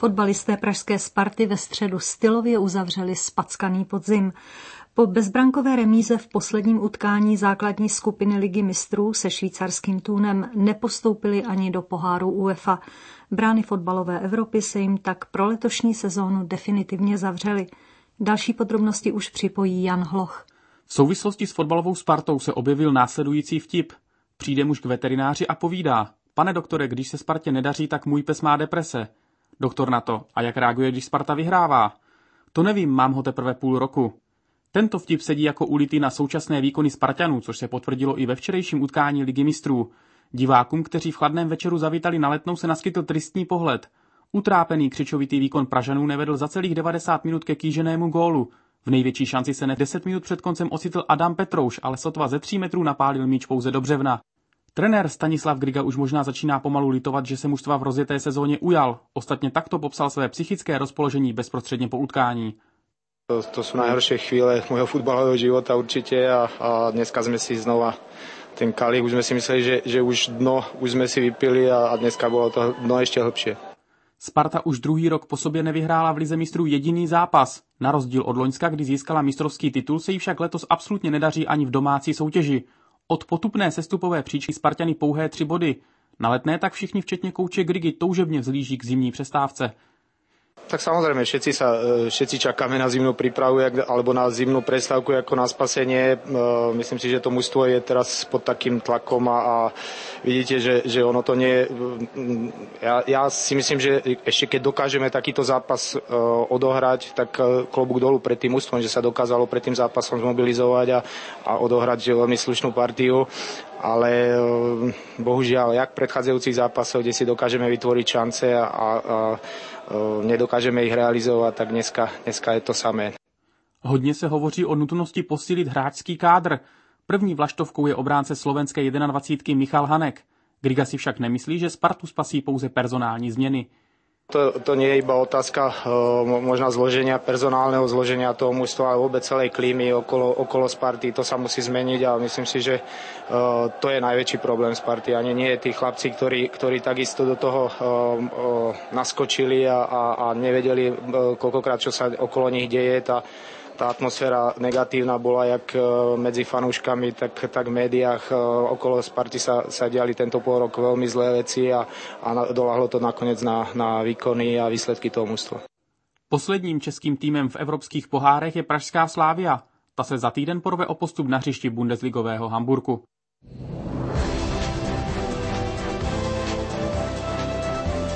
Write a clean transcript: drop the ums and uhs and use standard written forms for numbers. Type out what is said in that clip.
Fotbalisté pražské Sparty ve středu stylově uzavřeli zpackaný podzim. Po bezbrankové remíze v posledním utkání základní skupiny Ligy mistrů se švýcarským Thunem nepostoupili ani do poháru UEFA. Brány fotbalové Evropy se jim tak pro letošní sezónu definitivně zavřely. Další podrobnosti už připojí Jan Hloch. V souvislosti s fotbalovou Spartou se objevil následující vtip. Přijde muž k veterináři a povídá: Pane doktore, když se Spartě nedaří, tak můj pes má deprese. Doktor na to: a jak reaguje, když Sparta vyhrává? To nevím, mám ho teprve půl roku. Tento vtip sedí jako ulitý na současné výkony Spartanů, což se potvrdilo i ve včerejším utkání Ligy mistrů. Divákům, kteří v chladném večeru zavítali na Letnou, se naskytl tristní pohled. Utrápený křičovitý výkon Pražanů nevedl za celých 90 minut ke kýženému gólu. V největší šanci se 10 minut před koncem ocitl Adam Petrouš, ale sotva ze 3 metrů napálil míč pouze do břevna. Trenér Stanislav Griga už možná začíná pomalu litovat, že se mužstva v rozjeté sezóně ujal. Ostatně takto popsal své psychické rozpoložení bezprostředně po utkání. To sú najhoršie chvíle môjho futbalového života určite a dneska sme si znova ten kalich, už sme si mysleli, že už dno už sme si vypili a dneska bolo to dno ešte hlbšie. Sparta už druhý rok po sobě nevyhrála v Lize mistrů jediný zápas. Na rozdíl od loňska, kdy získala mistrovský titul, se jí však letos absolutně nedaří ani v domácí soutěži. Od potupné sestupové příčky Sparťany pouhé 3 body. Na Letné tak všichni včetně kouče Grigy toužebně vzlíží k zimní přestávce. Tak samozrejme, všetci čakáme na zimnú prípravu alebo na zimnú prestávku ako na spasenie. Myslím si, že to mužstvo je teraz pod takým tlakom a vidíte, že ono to nie je. Ja si myslím, že ešte keď dokážeme takýto zápas odohrať, tak klobúk dolu pred tým mužstvom, že sa dokázalo pred tým zápasom zmobilizovať a odohrať veľmi slušnú partiu. Ale bohužiaľ, jak v predchádzajúcich zápasoch, kde si dokážeme vytvoriť šance a nedokážeme ich realizovať, tak dneska je to samé. Hodně se hovoří o nutnosti posílit hráčský kádr. První vlaštovkou je obránce slovenské 21 Michal Hanek. Griga si však nemyslí, že Spartu spasí pouze personální změny. To nie je iba otázka možná zloženia, personálneho zloženia toho mužstva, ale vôbec celej klímy okolo Sparty. To sa musí zmeniť a myslím si, že to je najväčší problém Sparty. Ani nie tí chlapci, ktorí takisto do toho naskočili a nevedeli koľkokrát, čo sa okolo nich deje. Tá atmosféra negatívna bola jak medzi fanúškami, tak v médiách. Okolo Sparty sa diali tento pôl rok veľmi zlé veci a doľahlo to nakoniec na výkony a výsledky toho mužstva. Posledním českým týmem v evropských pohárech je pražská Slavia. Ta se za týden porve o postup na hřišti bundesligového Hamburku.